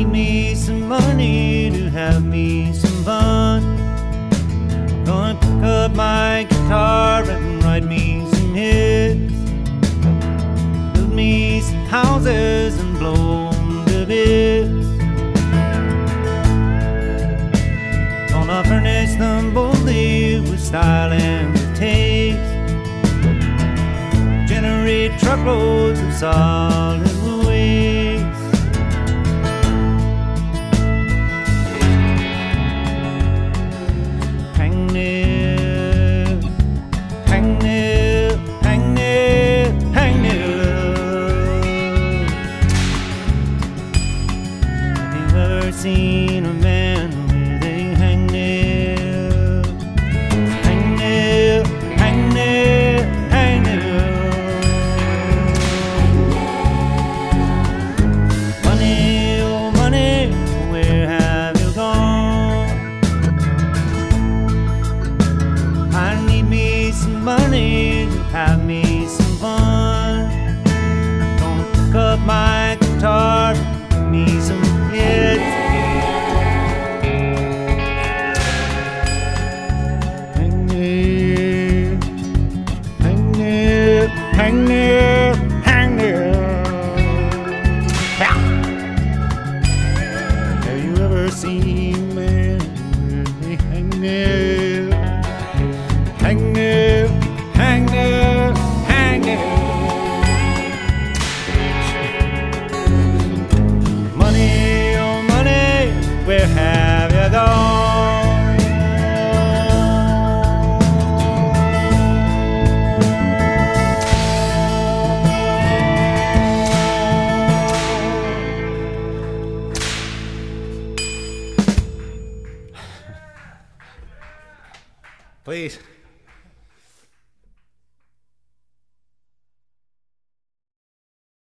Give me some money to have me some fun. Gonna pick up my guitar and write me some hits. Build me some houses and blow them to bits. Gonna furnish them boldly with style and with taste. Generate truckloads of solid waste. Hangnail, hangnail, hangnail, hangnail. Have you ever seen a man with a hangnail? Hangnail, hangnail, hangnail. Money, oh money, where have you gone? I need me some money to have me some fun. Gonna pick up my guitar, give me some hits. Hangnail, hangnail, hangnail, hangnail. Yeah. Have you ever seen a man with a hangnail? Hangnail, hangnail, hangnail. Money, oh money, where have you gone? Please.